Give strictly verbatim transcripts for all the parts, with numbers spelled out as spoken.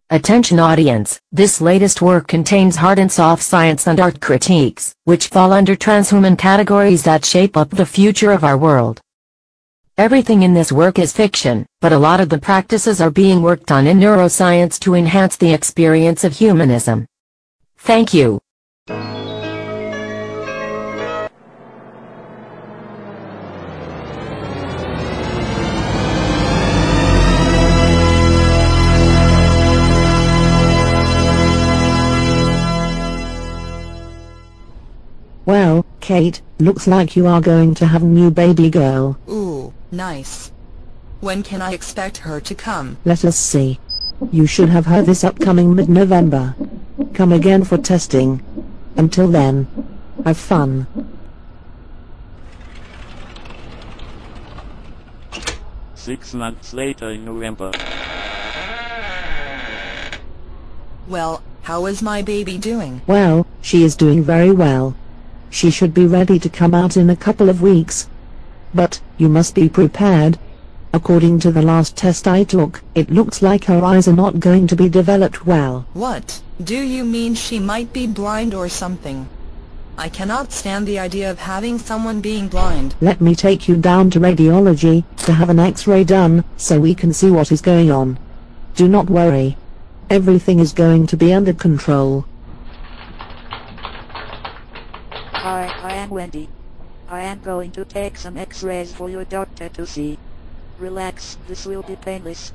Attention audience, this latest work contains hard and soft science and art critiques, which fall under transhuman categories that shape up the future of our world. Everything in this work is fiction, but a lot of the practices are being worked on in neuroscience to enhance the experience of humanism. Thank you. Well, Kate, looks like you are going to have a new baby girl. Ooh, nice. When can I expect her to come? Let us see. You should have her this upcoming mid-November. Come again for testing. Until then, have fun. Six months later in November. Well, how is my baby doing? Well, she is doing very well. She should be ready to come out in a couple of weeks. But, you must be prepared. According to the last test I took, it looks like her eyes are not going to be developed well. What? Do you mean she might be blind or something? I cannot stand the idea of having someone being blind. Let me take you down to radiology, to have an X-ray done, so we can see what is going on. Do not worry. Everything is going to be under control. Hi, I am Wendy. I am going to take some X-rays for your doctor to see. Relax, this will be painless.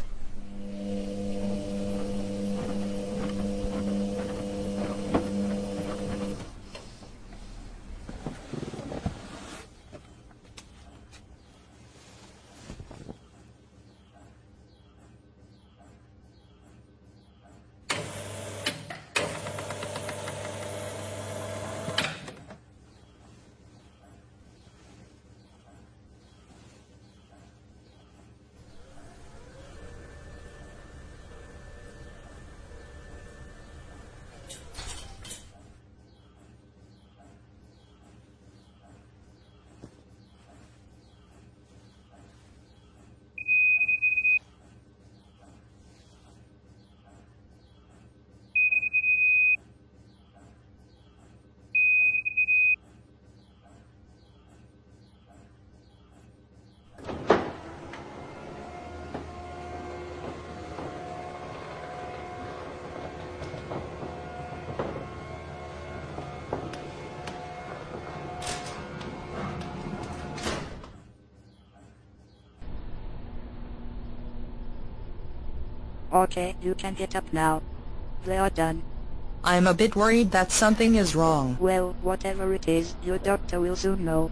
Okay, you can get up now. They are done. I'm a bit worried that something is wrong. Well, whatever it is, your doctor will soon know.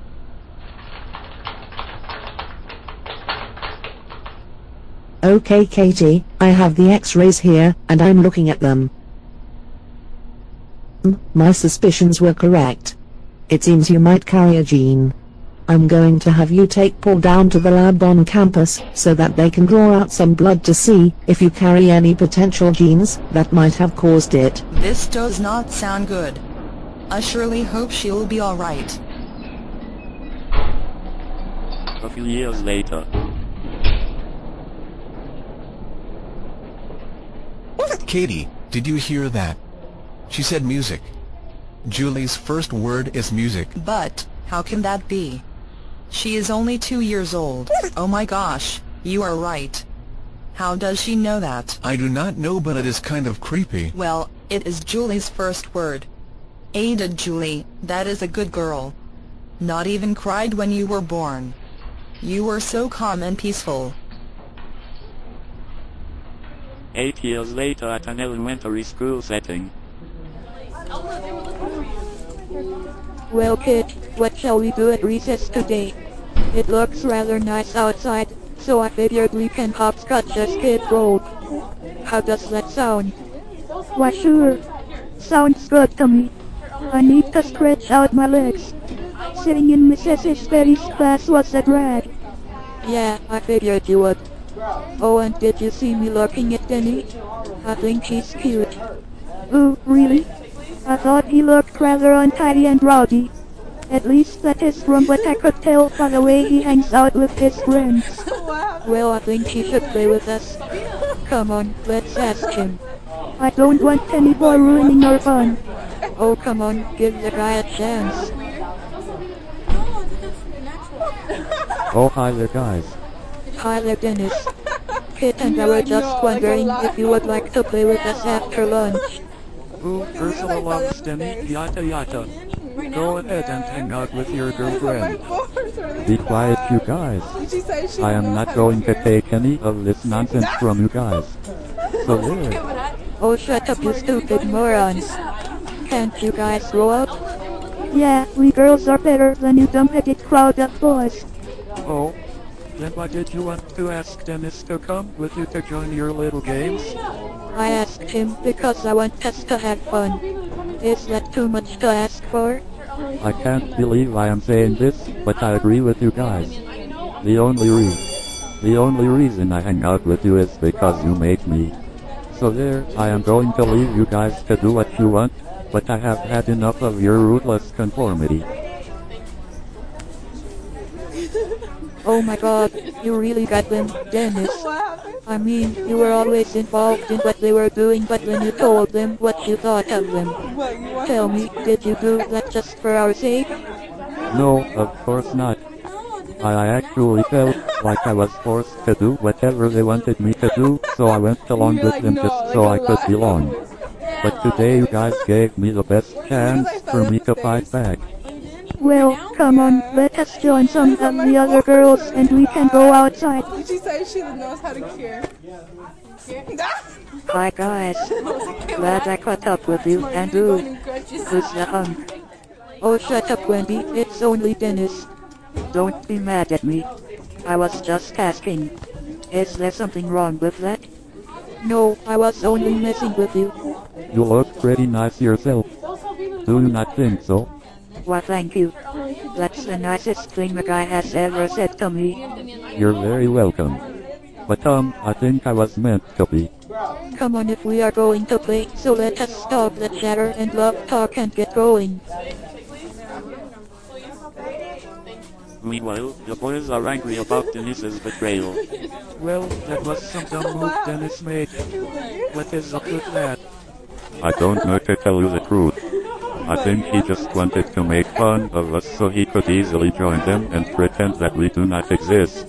Okay, Katie, I have the X-rays here, and I'm looking at them. Mm, my suspicions were correct. It seems you might carry a gene. I'm going to have you take Paul down to the lab on campus, so that they can draw out some blood to see if you carry any potential genes that might have caused it. This does not sound good. I surely hope she'll be alright. A few years later. Katie, did you hear that? She said music. Julie's first word is music. But, how can that be? She is only two years old. Oh my gosh, you are right. How does she know that? I do not know, but it is kind of creepy. Well, it is Julie's first word. Ada Julie, that is a good girl. Not even cried when you were born. You were so calm and peaceful. Eight years later at an elementary school setting. Well kid, what shall we do at recess today? It looks rather nice outside, so I figured we can hopscotch as Skid Row. How does that sound? Why sure. Sounds good to me. I need to stretch out my legs. Sitting in Missus Sperry's class was a drag. Yeah, I figured you would. Oh, and did you see me looking at Denny? I think he's cute. Ooh, really? I thought he looked rather untidy and rowdy. At least that is from what I could tell by the way he hangs out with his friends. Well, I think he should play with us. come on, let's ask him. I don't want any boy ruining our fun. Oh come on, give the guy a chance. Oh hi there guys. Hi there Dennis. Kit and I were just wondering if you would like to play with us after lunch. Ooh, Ursula loves Demi, yada yada. Go ahead and hang out with your girlfriend. Be quiet you guys. I am not going to take any of this nonsense from you guys. So there. Oh shut up you stupid morons. Can't you guys grow up? Yeah, we girls are better than you dumb-headed crowd of boys. Oh, then why did you want to ask Dennis to come with you to join your little games? I asked him because I want us to have fun. Is that too much to ask for? I can't believe I am saying this, but I agree with you guys. The only reason, the only reason I hang out with you is because you make me. So there, I am going to leave you guys to do what you want, but I have had enough of your ruthless conformity. Oh my god, you really got them, Dennis. I mean, you were always involved in what they were doing, but when you told them what you thought of them. Tell me, did you do that just for our sake? No, of course not. I actually felt like I was forced to do whatever they wanted me to do, so I went along with them just so I could belong. But today you guys gave me the best chance for me to fight back. Well, come on, let us join some of the other girls and we can go outside. Did she say she knows how to cure? Hi guys. Glad I caught up with you, and ooh, who's the hunk? Oh shut up Wendy, it's only Dennis. Don't be mad at me. I was just asking. Is there something wrong with that? No, I was only messing with you. You look pretty nice yourself. Do you not think so? Why thank you. That's the nicest thing a guy has ever said to me. You're very welcome. But um, I think I was meant to be. Come on if we are going to play, so let us stop the chatter and love talk and get going. Meanwhile, the boys are angry about Dennis's betrayal. Well, that was some dumb move Dennis made. What is up with that? I don't know to tell you the truth. I think he just wanted to make fun of us so he could easily join them and pretend that we do not exist.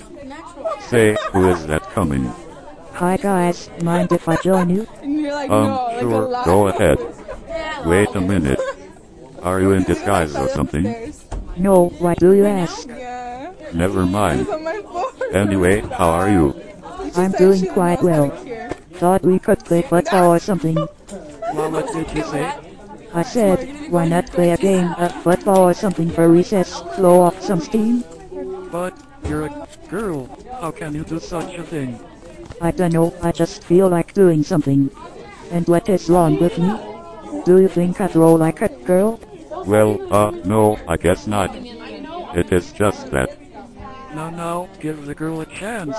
Say, who is that coming? Hi guys, mind if I join you? Um, sure, go ahead. Wait a minute. Are you in disguise or something? No, why do you ask? Never mind. Anyway, how are you? I'm doing quite well. Thought we could play football or something. Well, what did you say? I said, why not play a game of football or something for recess, blow off some steam? But, you're a girl. How can you do such a thing? I dunno, I just feel like doing something. And what is wrong with me? Do you think I throw like a girl? Well, uh, no, I guess not. It is just that. No, no, give the girl a chance.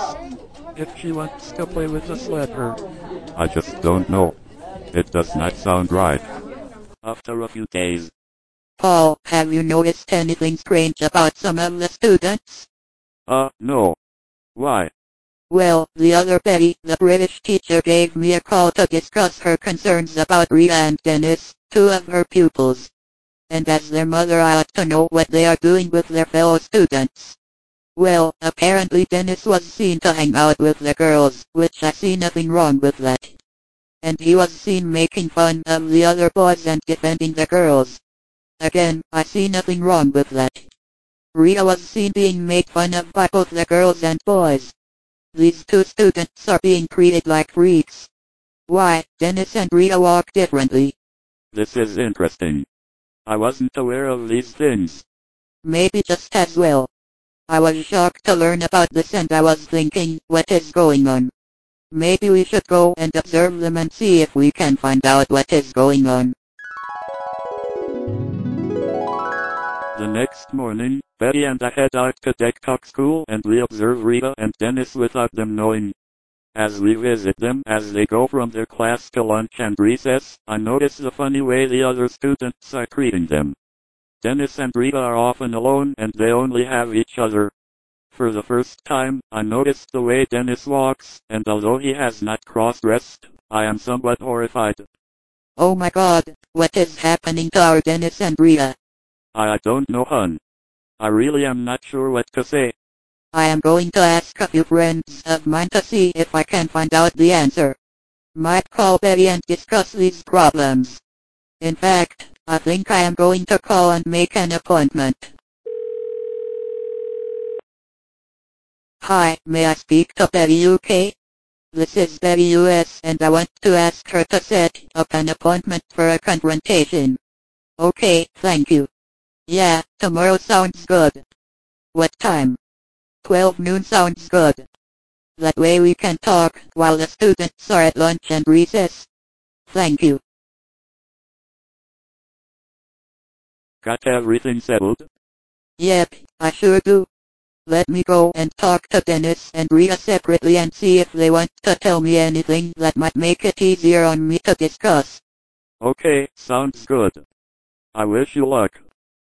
If she wants to play with us, let her. I just don't know. It does not sound right. After a few days. Paul, have you noticed anything strange about some of the students? Uh, no. Why? Well, the other Betty, the British teacher, gave me a call to discuss her concerns about Rita and Dennis, two of her pupils. And as their mother I ought to know what they are doing with their fellow students. Well, apparently Dennis was seen to hang out with the girls, which I see nothing wrong with that. And he was seen making fun of the other boys and defending the girls. Again, I see nothing wrong with that. Rita was seen being made fun of by both the girls and boys. These two students are being treated like freaks. Why, Dennis and Rita walk differently. This is interesting. I wasn't aware of these things. Maybe just as well. I was shocked to learn about this and I was thinking, what is going on? Maybe we should go and observe them and see if we can find out what is going on. The next morning, Betty and I head out to Deck Talk School and we observe Rita and Dennis without them knowing. As we visit them as they go from their class to lunch and recess, I notice the funny way the other students are treating them. Dennis and Rita are often alone and they only have each other. For the first time, I noticed the way Dennis walks, and although he has not cross-dressed, I am somewhat horrified. Oh my god, what is happening to our Dennis and Rita? I, I don't know, hun. I really am not sure what to say. I am going to ask a few friends of mine to see if I can find out the answer. Might call Betty and discuss these problems. In fact, I think I am going to call and make an appointment. Hi, may I speak to Betty U K? This is Betty U S and I want to ask her to set up an appointment for a confrontation. Okay, thank you. Yeah, tomorrow sounds good. What time? twelve noon sounds good. That way we can talk while the students are at lunch and recess. Thank you. Got everything settled? Yep, I sure do. Let me go and talk to Dennis and Rita separately and see if they want to tell me anything that might make it easier on me to discuss. Okay, sounds good. I wish you luck.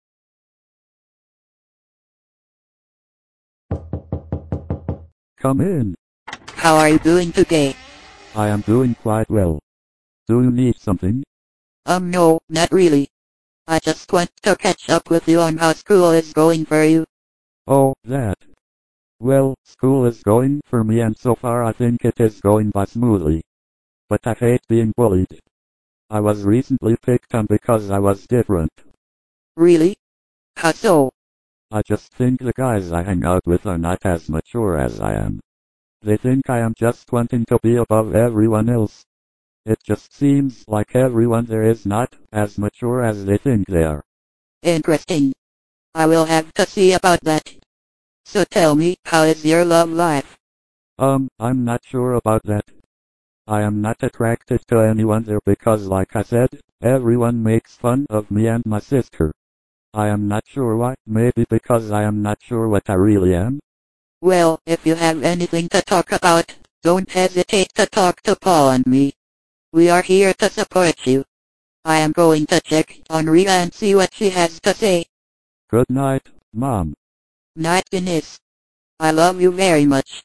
Come in. How are you doing today? I am doing quite well. Do you need something? Um no, not really. I just want to catch up with you on how school is going for you. Oh, that. Well, school is going for me and so far I think it is going by smoothly. But I hate being bullied. I was recently picked on because I was different. Really? How so? I just think the guys I hang out with are not as mature as I am. They think I am just wanting to be above everyone else. It just seems like everyone there is not as mature as they think they are. Interesting. I will have to see about that. So tell me, how is your love life? Um, I'm not sure about that. I am not attracted to anyone there because like I said, everyone makes fun of me and my sister. I am not sure why, maybe because I am not sure what I really am. Well, if you have anything to talk about, don't hesitate to talk to Paul and me. We are here to support you. I am going to check on Rita and see what she has to say. Good night, Mom. Night, Dennis. I love you very much.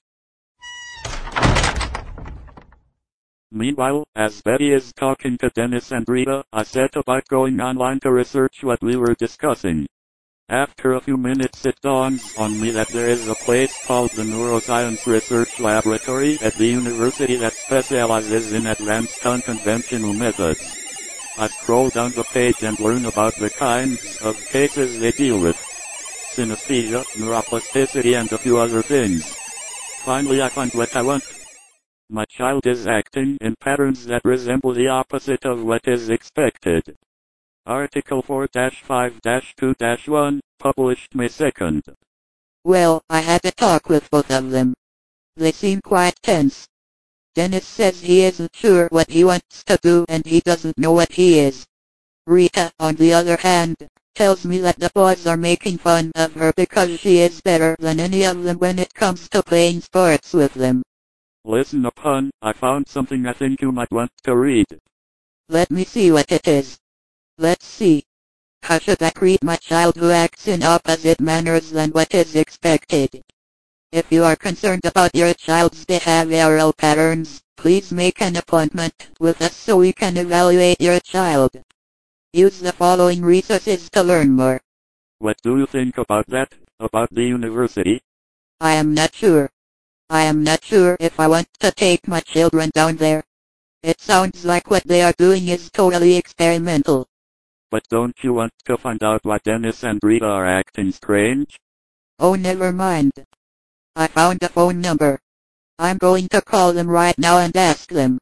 Meanwhile, as Betty is talking to Dennis and Rita, I set about going online to research what we were discussing. After a few minutes it dawns on me that there is a place called the Neuroscience Research Laboratory at the university that specializes in advanced unconventional methods. I scroll down the page and learn about the kinds of cases they deal with. Synesthesia, neuroplasticity and a few other things. Finally I find what I want. My child is acting in patterns that resemble the opposite of what is expected. Article four dash five dash two dash one, published May second. Well, I had a talk with both of them. They seem quite tense. Dennis says he isn't sure what he wants to do and he doesn't know what he is. Rita, on the other hand, tells me that the boys are making fun of her because she is better than any of them when it comes to playing sports with them. Listen up, hun, I found something I think you might want to read. Let me see what it is. Let's see. How should I treat my child who acts in opposite manners than what is expected? If you are concerned about your child's behavioral patterns, please make an appointment with us so we can evaluate your child. Use the following resources to learn more. What do you think about that, about the university? I am not sure. I am not sure if I want to take my children down there. It sounds like what they are doing is totally experimental. But don't you want to find out why Dennis and Rita are acting strange? Oh, never mind. I found a phone number. I'm going to call them right now and ask them.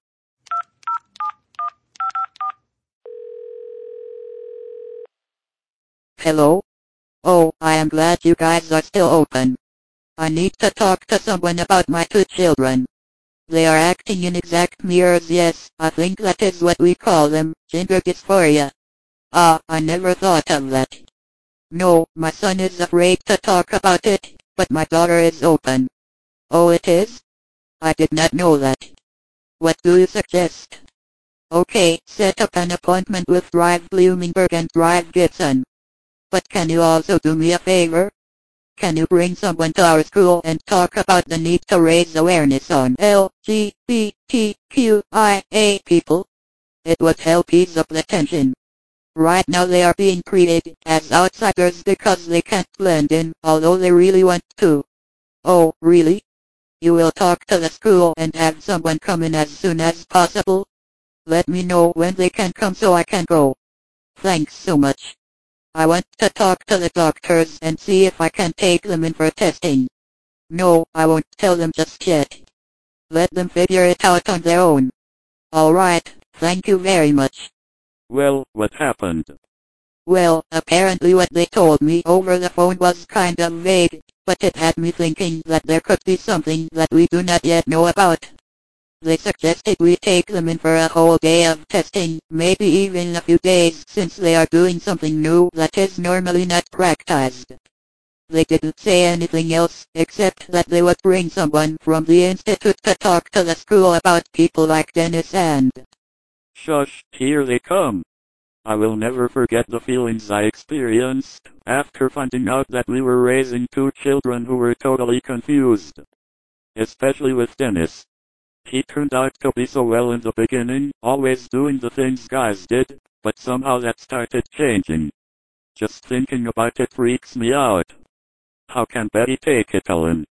Hello? Oh, I am glad you guys are still open. I need to talk to someone about my two children. They are acting in exact mirrors. Yes, I think that is what we call them, gender dysphoria. Ah, I never thought of that. No, my son is afraid to talk about it, but my daughter is open. Oh, it is? I did not know that. What do you suggest? Okay, set up an appointment with Drive Bloomingburg and Drive Gibson. But can you also do me a favor? can you bring someone to our school and talk about the need to raise awareness on L G B T Q I A people? It would help ease up the tension. Right now they are being treated as outsiders because they can't blend in, although they really want to. Oh, really? You will talk to the school and have someone come in as soon as possible? Let me know when they can come so I can go. Thanks so much. I want to talk to the doctors and see if I can take them in for testing. No, I won't tell them just yet. Let them figure it out on their own. Alright, thank you very much. Well, what happened? Well, apparently what they told me over the phone was kind of vague, but it had me thinking that there could be something that we do not yet know about. They suggested we take them in for a whole day of testing, maybe even a few days, since they are doing something new that is normally not practiced. They didn't say anything else, except that they would bring someone from the institute to talk to the school about people like Dennis and... Shush, here they come. I will never forget the feelings I experienced after finding out that we were raising two children who were totally confused. Especially with Dennis. He turned out to be so well in the beginning, always doing the things guys did, but somehow that started changing. Just thinking about it freaks me out. How can Betty take it, Ellen?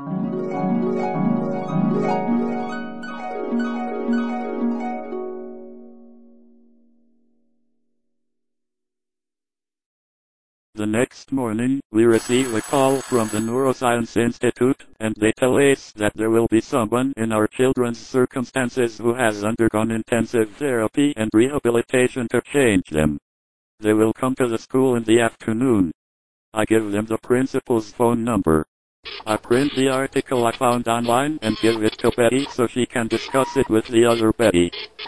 The next morning, we receive a call from the Neuroscience Institute, and they tell us that there will be someone in our children's circumstances who has undergone intensive therapy and rehabilitation to change them. They will come to the school in the afternoon. I give them the principal's phone number. I print the article I found online and give it to Betty so she can discuss it with the other Betty.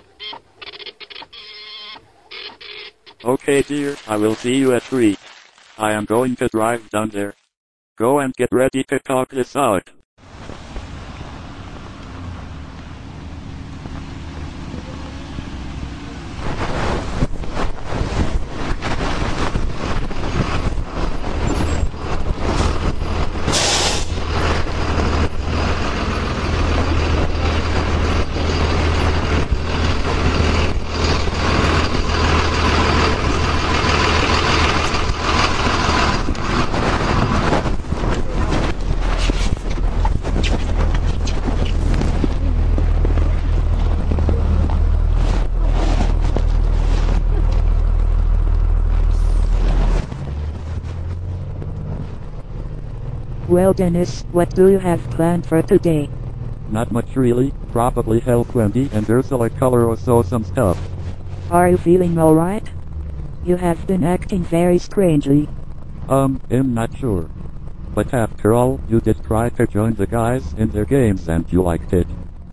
Okay dear, I will see you at three. I am going to drive down there. Go and get ready to talk this out. Well Dennis, what do you have planned for today? Not much really, probably help Wendy and Ursula color or sew some stuff. Are you feeling alright? You have been acting very strangely. Um, I'm not sure. But after all, you did try to join the guys in their games and you liked it.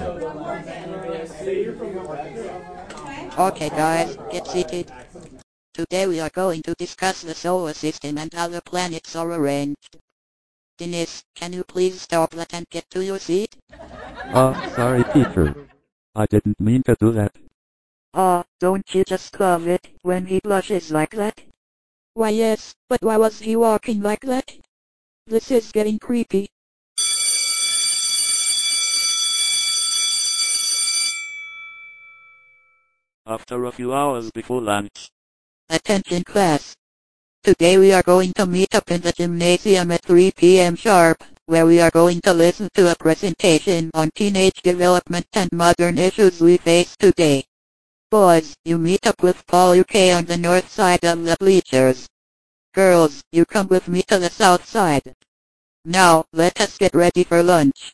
Okay guys, get seated. Today we are going to discuss the solar system and how the planets are arranged. Dennis, can you please stop that and get to your seat? Uh, sorry teacher. I didn't mean to do that. Ah, uh, don't you just love it when he blushes like that? Why yes, but why was he walking like that? This is getting creepy. After a few hours before lunch. Attention class. Today we are going to meet up in the gymnasium at three p m sharp, where we are going to listen to a presentation on teenage development and modern issues we face today. Boys, you meet up with Paul U K on the north side of the bleachers. Girls, you come with me to the south side. Now, let us get ready for lunch.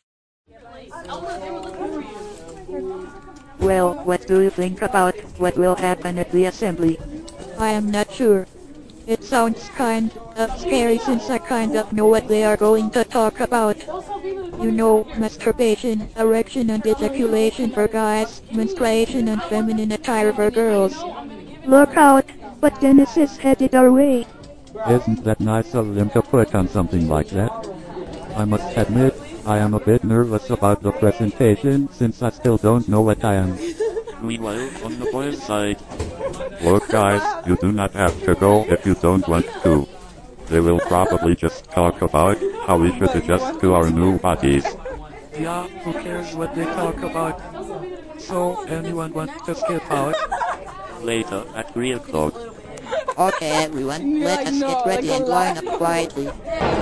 Well, what do you think about what will happen at the assembly? I am not sure. It sounds kind of scary since I kind of know what they are going to talk about. You know, masturbation, erection and ejaculation for guys, menstruation and feminine attire for girls. Look out, but Dennis is headed our way. Isn't that nice of them to put on something like that? I must admit, I am a bit nervous about the presentation since I still don't know what I am. Meanwhile, on the boys' side. Look guys, you do not have to go if you don't want to. They will probably just talk about how we should adjust to our new bodies. Yeah, who cares what they talk about? So, anyone want to skip out? Later at three o'clock. Okay everyone, let us get ready and line up quietly.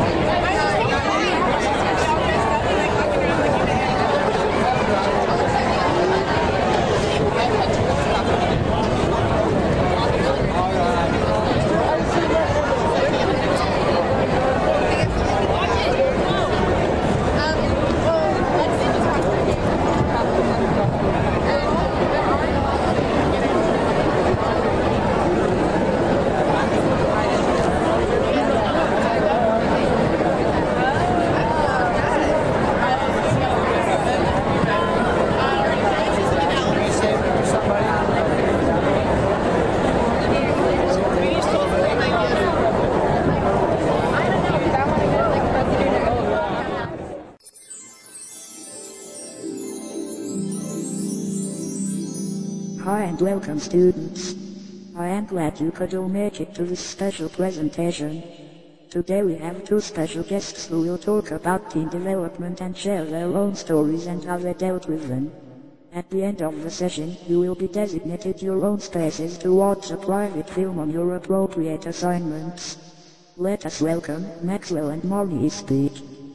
Hi and welcome students. I am glad you could all make it to this special presentation. Today we have two special guests who will talk about teen development and share their own stories and how they dealt with them. At the end of the session, you will be designated your own spaces to watch a private film on your appropriate assignments. Let us welcome Maxwell and Marnie speak.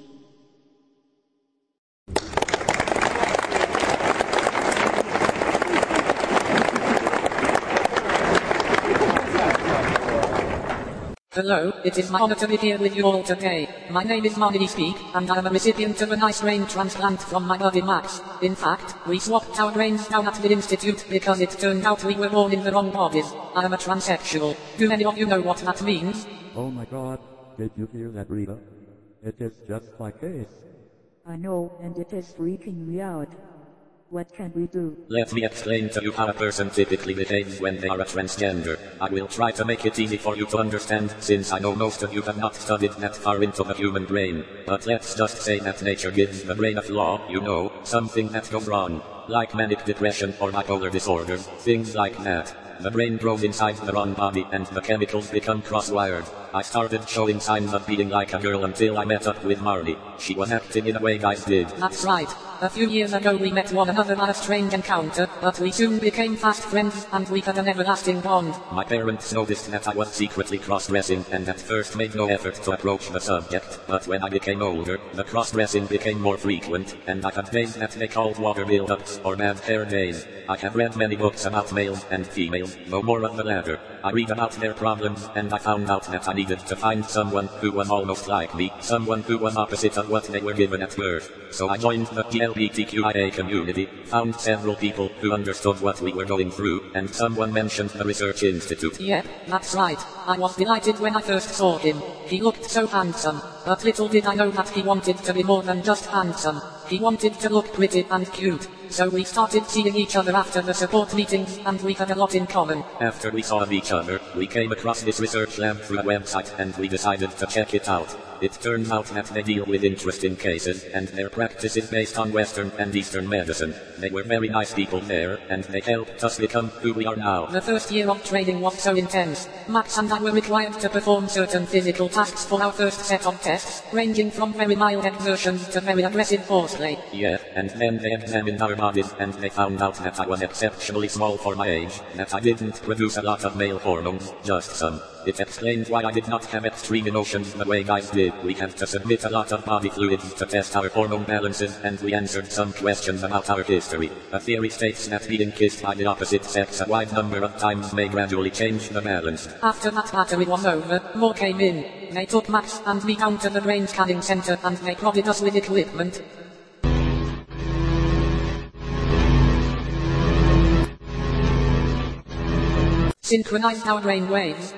Hello, it is my honor to be here with you all today. My name is Marnie Speak, and I am a recipient of a nice brain transplant from my buddy Max. In fact, we swapped our brains down at the institute because it turned out we were born in the wrong bodies. I am a transsexual. Do any of you know what that means? Oh my god, did you hear that, Rita? It is just like this. I know, and it is freaking me out. What can we do? Let me explain to you how a person typically behaves when they are a transgender. I will try to make it easy for you to understand, since I know most of you have not studied that far into the human brain. But let's just say that nature gives the brain a flaw, you know, something that goes wrong. Like manic depression or bipolar disorders, things like that. The brain grows inside the wrong body and the chemicals become cross-wired. I started showing signs of being like a girl until I met up with Marnie. She was acting in a way guys did. That's right. A few years ago we met one another on a strange encounter, but we soon became fast friends and we had an everlasting bond. My parents noticed that I was secretly cross-dressing and at first made no effort to approach the subject, but when I became older, the cross-dressing became more frequent, and I had days that they called water build-ups or bad hair days. I have read many books about males and females, no more of the latter. I read about their problems and I found out that I needed to find someone who was almost like me, someone who was opposite of what they were given at birth. So I joined the L G B T Q I A community, found several people who understood what we were going through, and someone mentioned the Research Institute. Yep, that's right. I was delighted when I first saw him. He looked so handsome, but little did I know that he wanted to be more than just handsome. He wanted to look pretty and cute. So we started seeing each other after the support meetings, and we had a lot in common. After we saw each other, we came across this research lab through a website and we decided to check it out. It turned out that they deal with interesting cases, and their practice is based on Western and Eastern medicine. They were very nice people there, and they helped us become who we are now. The first year of training was so intense. Max and I were required to perform certain physical tasks for our first set of tests, ranging from very mild exertions to very aggressive foreplay. Yeah, and then they examined our bodies and they found out that I was exceptionally small for my age, that I didn't produce a lot of male hormones, just some. It explained why I did not have extreme emotions the way guys did. We had to submit a lot of body fluids to test our hormone balances, and we answered some questions about our history. A theory states that being kissed by the opposite sex a wide number of times may gradually change the balance. After that battery was over, more came in. They took Max and me down to the brain scanning center and they prodded us with equipment. Synchronized our brain waves.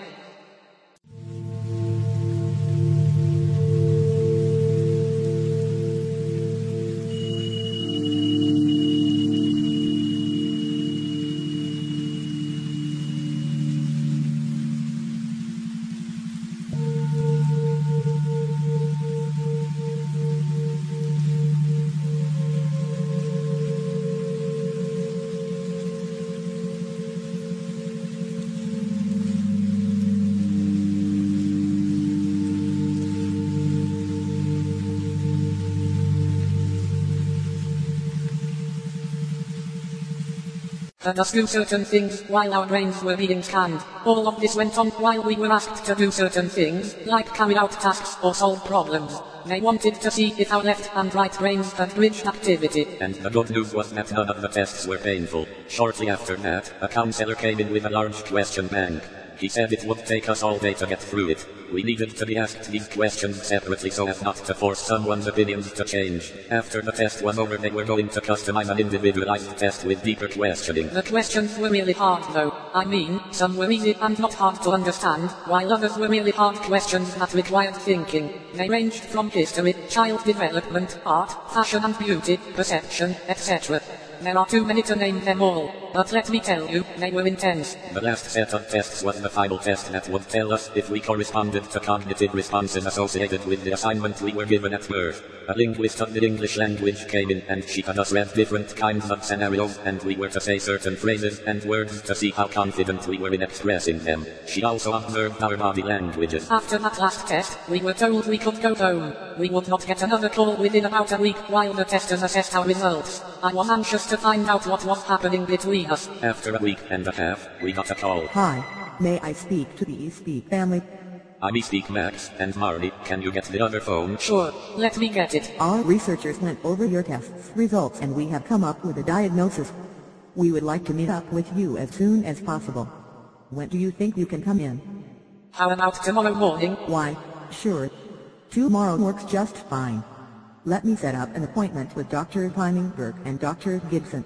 and us do certain things while our brains were being scanned. All of this went on while we were asked to do certain things, like carry out tasks or solve problems. They wanted to see if our left and right brains had bridged activity. And the good news was that none of the tests were painful. Shortly after that, a counselor came in with a large question bank. He said it would take us all day to get through it. We needed to be asked these questions separately so as not to force someone's opinions to change. After the test was over, they were going to customize an individualized test with deeper questioning. The questions were really hard though. I mean, some were easy and not hard to understand, while others were really hard questions that required thinking. They ranged from history, child development, art, fashion and beauty, perception, et cetera. There are too many to name them all, but let me tell you, they were intense. The last set of tests was the final test that would tell us if we corresponded to cognitive responses associated with the assignment we were given at birth. A linguist of the English language came in and she had us read different kinds of scenarios, and we were to say certain phrases and words to see how confident we were in expressing them. She also observed our body languages. After that last test, we were told we could go home. We would not get another call within about a week while the testers assessed our results. I was anxious to find out what was happening between us. After a week and a half, we got a call. Hi, may I speak to the eSpeak family? I'm eSpeak Max, and Marnie, can you get the other phone? Sure, let me get it. Our researchers went over your tests results and we have come up with a diagnosis. We would like to meet up with you as soon as possible. When do you think you can come in? How about tomorrow morning? Why, sure. Tomorrow works just fine. Let me set up an appointment with Doctor Piningberg and Doctor Gibson.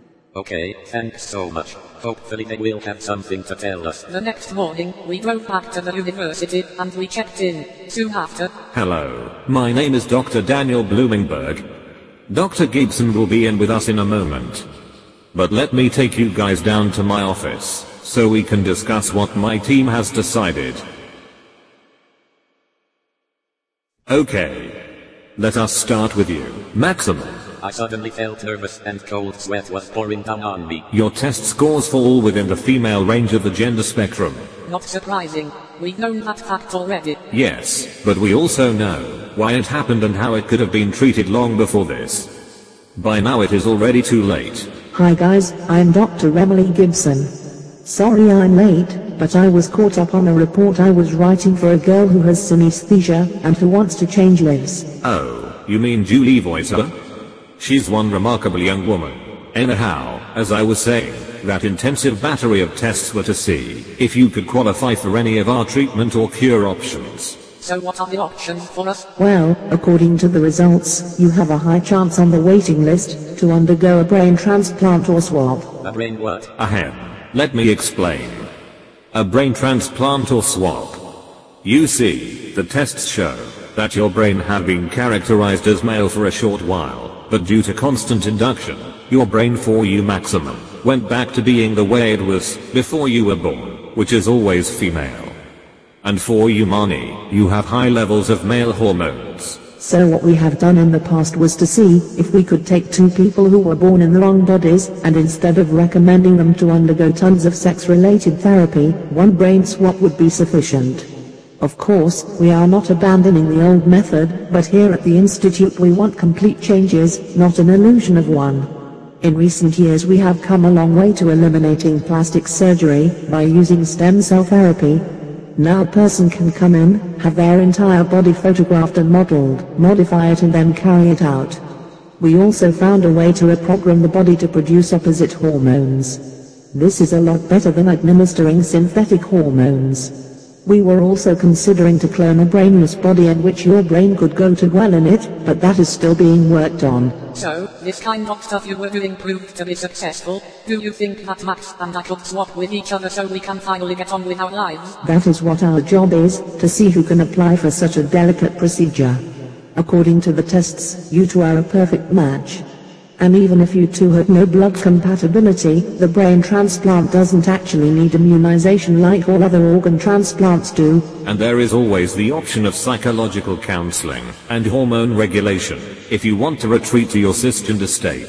Okay, thanks so much. Hopefully they will have something to tell us. The next morning, we drove back to the university, and we checked in. Soon after... Hello, my name is Doctor Daniel Bloomingberg. Doctor Gibson will be in with us in a moment. But let me take you guys down to my office, so we can discuss what my team has decided. Okay. Let us start with you, Maximum. I suddenly felt nervous and cold sweat was pouring down on me. Your test scores fall within the female range of the gender spectrum. Not surprising. We've known that fact already. Yes, but we also know why it happened and how it could have been treated long before this. By now it is already too late. Hi guys, I'm Doctor Emily Gibson. Sorry I'm late, but I was caught up on a report I was writing for a girl who has synesthesia and who wants to change lives. Oh, you mean Julie Voicer? She's one remarkable young woman. Anyhow, as I was saying, that intensive battery of tests were to see if you could qualify for any of our treatment or cure options. So what are the options for us? Well, according to the results, you have a high chance on the waiting list to undergo a brain transplant or swap. A brain what? Ahem. Let me explain. A brain transplant or swap. You see, the tests show that your brain had been characterized as male for a short while, but due to constant induction, your brain for you Maximum went back to being the way it was before you were born, which is always female. And for you Marnie, you have high levels of male hormones. So what we have done in the past was to see if we could take two people who were born in the wrong bodies, and instead of recommending them to undergo tons of sex-related therapy, one brain swap would be sufficient. Of course, we are not abandoning the old method, but here at the Institute we want complete changes, not an illusion of one. In recent years we have come a long way to eliminating plastic surgery by using stem cell therapy. Now a person can come in, have their entire body photographed and modeled, modify it and then carry it out. We also found a way to reprogram the body to produce opposite hormones. This is a lot better than administering synthetic hormones. We were also considering to clone a brainless body in which your brain could go to dwell in it, but that is still being worked on. So, this kind of stuff you were doing proved to be successful. Do you think that Max and I could swap with each other so we can finally get on with our lives? That is what our job is, to see who can apply for such a delicate procedure. According to the tests, you two are a perfect match. And even if you two have no blood compatibility, the brain transplant doesn't actually need immunization like all other organ transplants do. And there is always the option of psychological counseling and hormone regulation if you want to retreat to your cisgender state.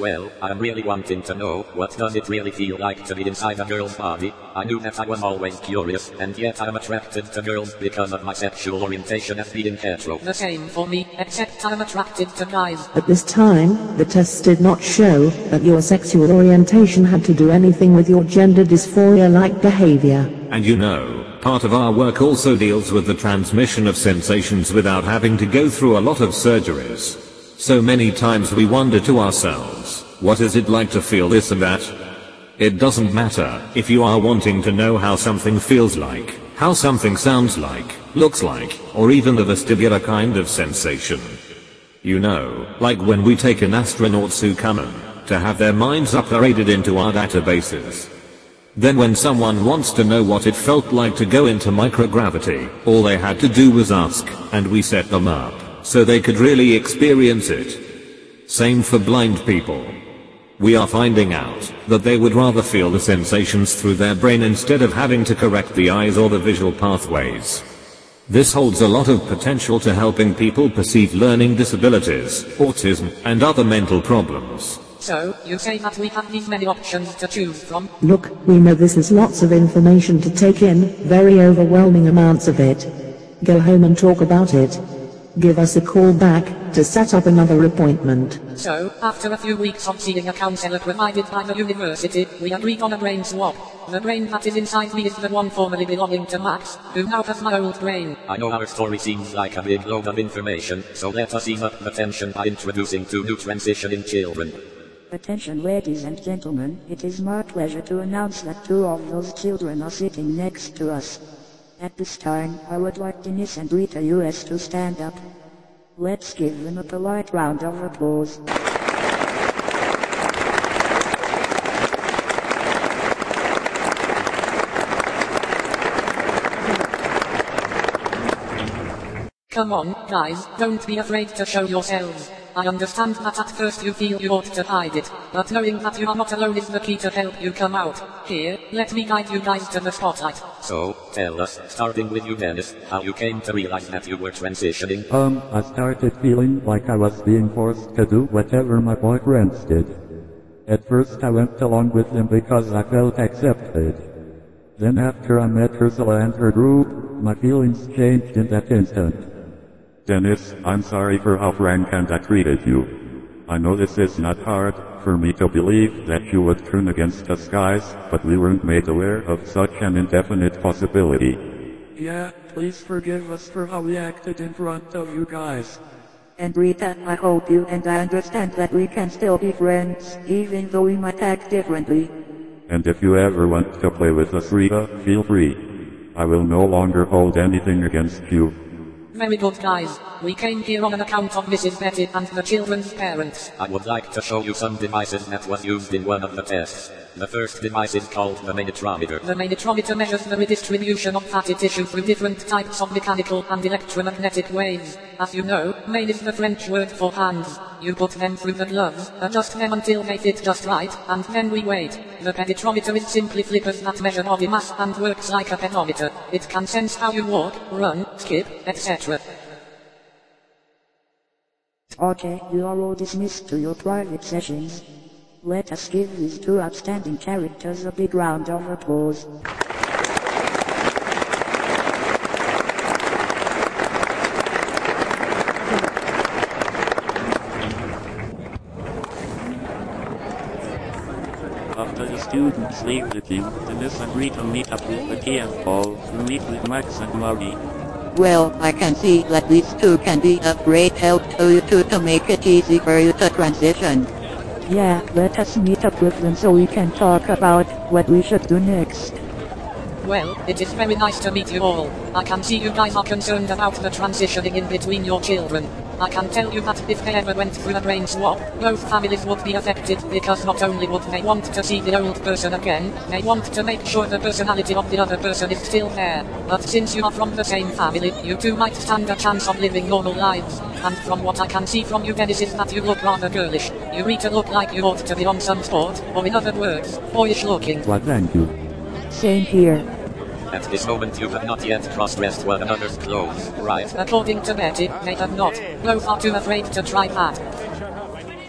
Well, I'm really wanting to know, what does it really feel like to be inside a girl's body? I knew that I was always curious, and yet I'm attracted to girls because of my sexual orientation as being hetero. The same for me, except I'm attracted to guys. At this time, the tests did not show that your sexual orientation had to do anything with your gender dysphoria-like behavior. And you know, part of our work also deals with the transmission of sensations without having to go through a lot of surgeries. So many times we wonder to ourselves, what is it like to feel this and that? It doesn't matter if you are wanting to know how something feels like, how something sounds like, looks like, or even the vestibular kind of sensation. You know, like when we take in astronauts who come in to have their minds uploaded into our databases. Then when someone wants to know what it felt like to go into microgravity, all they had to do was ask, and we set them up, so they could really experience it. Same for blind people. We are finding out that they would rather feel the sensations through their brain instead of having to correct the eyes or the visual pathways. This holds a lot of potential to helping people perceive learning disabilities, autism, and other mental problems. So, you say that we have these many options to choose from? Look, we know this is lots of information to take in, very overwhelming amounts of it. Go home and talk about it. Give us a call back to set up another appointment. So, after a few weeks of seeing a counselor provided by the university, we agreed on a brain swap. The brain that is inside me is the one formerly belonging to Max, who now has my old brain. I know our story seems like a big load of information, so let us ease up the tension by introducing two new transitioning children. Attention ladies and gentlemen, it is my pleasure to announce that two of those children are sitting next to us. At this time, I would like Dennis and Rita U S to stand up. Let's give them a polite round of applause. Come on, guys, don't be afraid to show yourselves. I understand that at first you feel you ought to hide it, but knowing that you are not alone is the key to help you come out. Here, let me guide you guys to the spotlight. So, tell us, starting with you Dennis, how you came to realize that you were transitioning. Um, I started feeling like I was being forced to do whatever my boyfriends did. At first I went along with them because I felt accepted. Then after I met Ursula and her group, my feelings changed in that instant. Dennis, I'm sorry for how Frank and I treated you. I know this is not hard for me to believe that you would turn against us guys, but we weren't made aware of such an indefinite possibility. Yeah, please forgive us for how we acted in front of you guys. And Rita, I hope you and I understand that we can still be friends, even though we might act differently. And if you ever want to play with us Rita, feel free. I will no longer hold anything against you. Very good guys, we came here on an account of Missus Betty and the children's parents. I would like to show you some devices that was used in one of the tests. The first device is called the magnetometer. The magnetometer measures the redistribution of fatty tissue through different types of mechanical and electromagnetic waves. As you know, main is the French word for hands. You put them through the gloves, adjust them until they fit just right, and then we wait. The pedometer is simply flippers that measure body mass and works like a pedometer. It can sense how you walk, run, skip, et cetera. Okay, you are all dismissed to your private sessions. Let us give these two outstanding characters a big round of applause. After the students leave the gym, Dennis and Rita meet up with Becky and Paul to meet with Max and Marie. Well, I can see that these two can be of great help to you two to make it easy for you to transition. Yeah, let us meet up with them so we can talk about what we should do next. Well, it is very nice to meet you all. I can see you guys are concerned about the transitioning in between your children. I can tell you that if they ever went through a brain swap, both families would be affected because not only would they want to see the old person again, they want to make sure the personality of the other person is still there. But since you are from the same family, you two might stand a chance of living normal lives. And from what I can see from you Dennis is that you look rather girlish. You Rita look like you ought to be on some sport, or in other words, boyish looking. Why thank you. Same here. At this moment you have not yet cross-dressed one another's clothes, right? According to Betty, they have not. Both are too afraid to try that.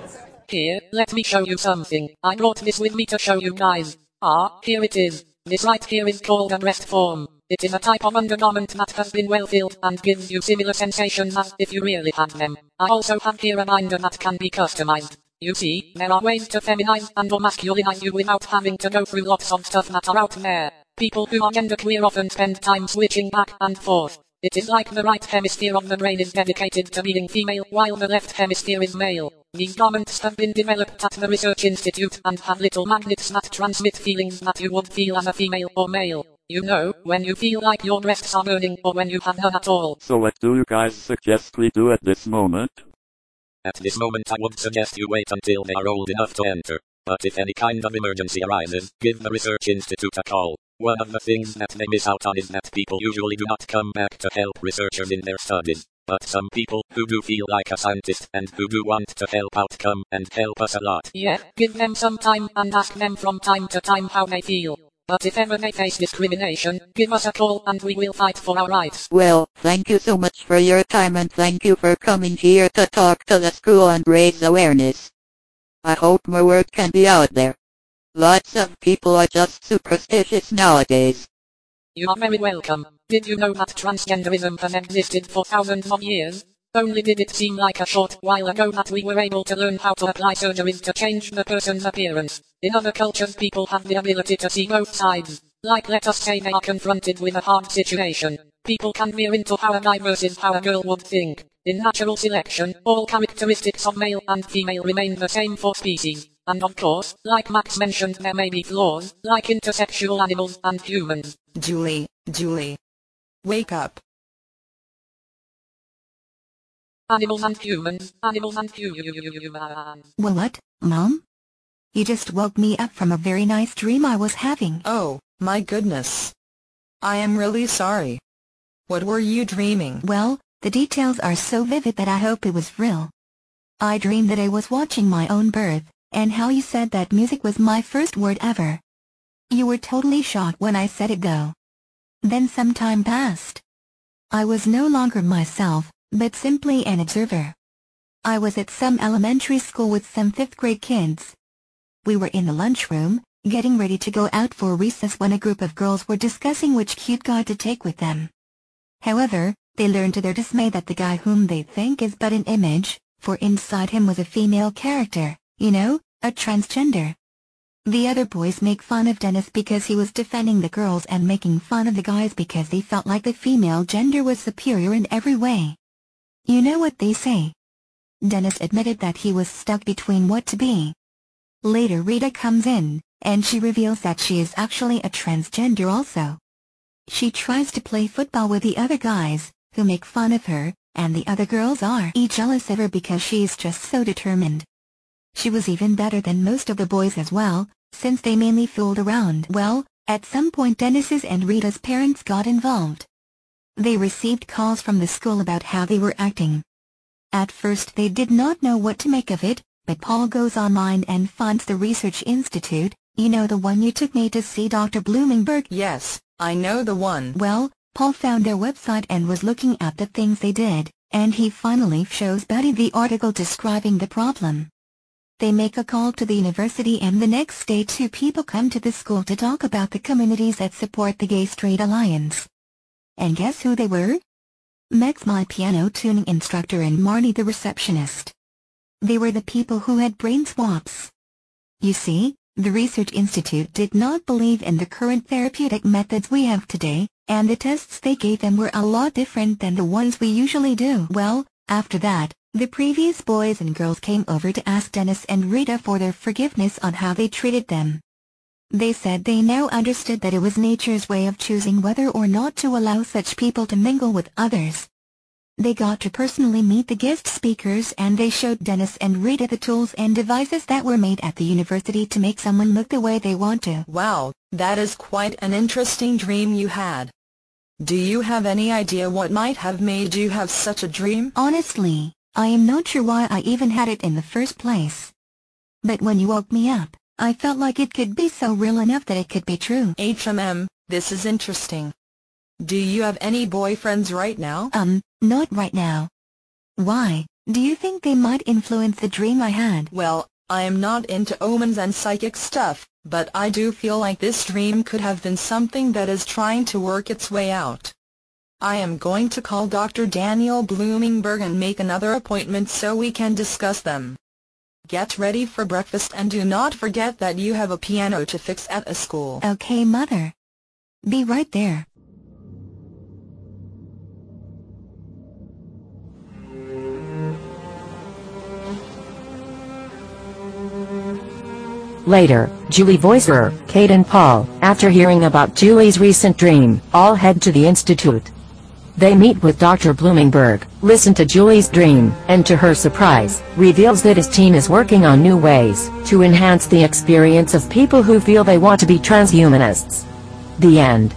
Here, let me show you something. I brought this with me to show you guys. Ah, here it is. This right here is called a breast form. It is a type of undergarment that has been well filled and gives you similar sensations as if you really had them. I also have here a binder that can be customized. You see, there are ways to feminize and or masculinize you without having to go through lots of stuff that are out there. People who are genderqueer often spend time switching back and forth. It is like the right hemisphere of the brain is dedicated to being female while the left hemisphere is male. These garments have been developed at the Research Institute and have little magnets that transmit feelings that you would feel as a female or male. You know, when you feel like your breasts are burning or when you have none at all. So what do you guys suggest we do at this moment? At this moment I would suggest you wait until they are old enough to enter. But if any kind of emergency arises, give the Research Institute a call. One of the things that they miss out on is that people usually do not come back to help researchers in their studies. But some people who do feel like a scientist and who do want to help out come and help us a lot. Yeah, give them some time and ask them from time to time how they feel. But if ever they face discrimination, give us a call and we will fight for our rights. Well, thank you so much for your time and thank you for coming here to talk to the school and raise awareness. I hope my word can be out there. Lots of people are just superstitious nowadays. You are very welcome. Did you know that transgenderism has existed for thousands of years? Only did it seem like a short while ago that we were able to learn how to apply surgeries to change the person's appearance. In other cultures people have the ability to see both sides. Like let us say they are confronted with a hard situation. People can veer into how a guy versus how a girl would think. In natural selection, all characteristics of male and female remain the same for species. And of course, like Max mentioned, there may be flaws, like intersexual animals and humans. Julie, Julie. Wake up. Animals and humans, animals and humans. Well, what, Mom? You just woke me up from a very nice dream I was having. Oh, my goodness. I am really sorry. What were you dreaming? Well, the details are so vivid that I hope it was real. I dreamed that I was watching my own birth, and how you said that music was my first word ever. You were totally shocked when I said it though. Then some time passed. I was no longer myself, but simply an observer. I was at some elementary school with some fifth grade kids. We were in the lunchroom, getting ready to go out for recess when a group of girls were discussing which cute guy to take with them. However, they learned to their dismay that the guy whom they think is but an image, for inside him was a female character, you know, a transgender. The other boys make fun of Dennis because he was defending the girls and making fun of the guys because they felt like the female gender was superior in every way. You know what they say? Dennis admitted that he was stuck between what to be. Later Rita comes in, and she reveals that she is actually a transgender also. She tries to play football with the other guys, who make fun of her, and the other girls are jealous of her because she is just so determined. She was even better than most of the boys as well, since they mainly fooled around. Well, at some point Dennis's and Rita's parents got involved. They received calls from the school about how they were acting. At first they did not know what to make of it, but Paul goes online and finds the Research Institute, you know the one you took me to see Doctor Bloomingberg? Yes, I know the one. Well, Paul found their website and was looking at the things they did, and he finally shows Betty the article describing the problem. They make a call to the university and the next day two people come to the school to talk about the communities that support the Gay Straight Alliance. And guess who they were? Max, my piano tuning instructor, and Marnie the receptionist. They were the people who had brain swaps. You see, the Research Institute did not believe in the current therapeutic methods we have today, and the tests they gave them were a lot different than the ones we usually do. Well, after that, the previous boys and girls came over to ask Dennis and Rita for their forgiveness on how they treated them. They said they now understood that it was nature's way of choosing whether or not to allow such people to mingle with others. They got to personally meet the guest speakers and they showed Dennis and Rita the tools and devices that were made at the university to make someone look the way they want to. Wow, that is quite an interesting dream you had. Do you have any idea what might have made you have such a dream? Honestly, I am not sure why I even had it in the first place. But when you woke me up, I felt like it could be so real enough that it could be true. H M M, this is interesting. Do you have any boyfriends right now? Um, not right now. Why? Do you think they might influence the dream I had? Well, I am not into omens and psychic stuff, but I do feel like this dream could have been something that is trying to work its way out. I am going to call Doctor Daniel Bloomingberg and make another appointment so we can discuss them. Get ready for breakfast and do not forget that you have a piano to fix at a school. Okay, Mother. Be right there. Later, Julie Voicerer, Kate and Paul, after hearing about Julie's recent dream, all head to the institute. They meet with Doctor Bloomingberg, listen to Julie's dream, and to her surprise, reveals that his team is working on new ways to enhance the experience of people who feel they want to be transhumanists. The end.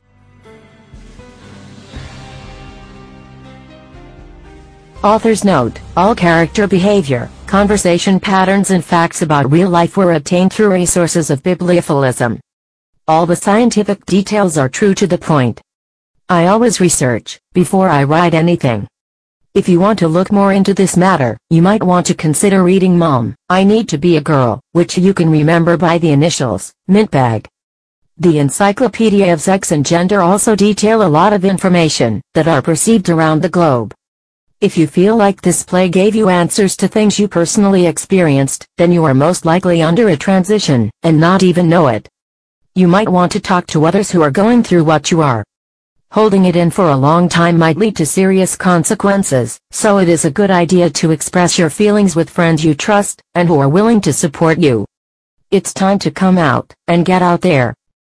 Author's note: all character behavior, conversation patterns and facts about real life were obtained through resources of bibliophilism. All the scientific details are true to the point. I always research before I write anything. If you want to look more into this matter, you might want to consider reading Mom, I Need to Be a Girl, which you can remember by the initials, Mintbag. The Encyclopedia of Sex and Gender also detail a lot of information that are perceived around the globe. If you feel like this play gave you answers to things you personally experienced, then you are most likely under a transition, and not even know it. You might want to talk to others who are going through what you are. Holding it in for a long time might lead to serious consequences, so it is a good idea to express your feelings with friends you trust, and who are willing to support you. It's time to come out, and get out there.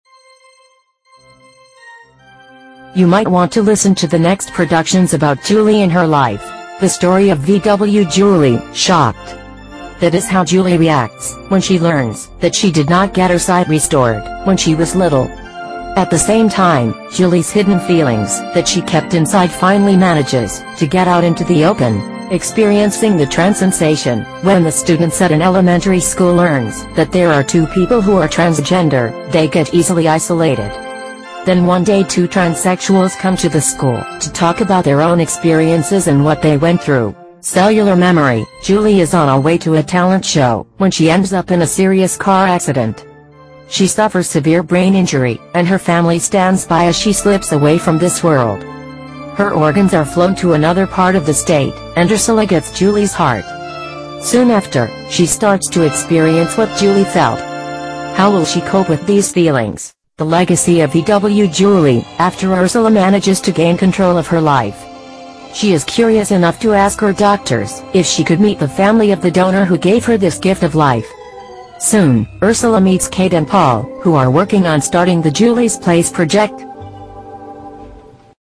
You might want to listen to the next productions about Julie and her life. The story of V W Julie, Shocked. That is how Julie reacts when she learns that she did not get her sight restored when she was little. At the same time, Julie's hidden feelings that she kept inside finally manages to get out into the open, experiencing the trans sensation when the students at an elementary school learns that there are two people who are transgender. They get easily isolated. Then one day two transsexuals come to the school to talk about their own experiences and what they went through. Cellular memory: Julie is on her way to a talent show when she ends up in a serious car accident. She suffers severe brain injury, and her family stands by as she slips away from this world. Her organs are flown to another part of the state, and Ursula gets Julie's heart. Soon after, she starts to experience what Julie felt. How will she cope with these feelings? The legacy of V W Julie, after Ursula manages to gain control of her life. She is curious enough to ask her doctors if she could meet the family of the donor who gave her this gift of life. Soon, Ursula meets Kate and Paul, who are working on starting the Julie's Place project.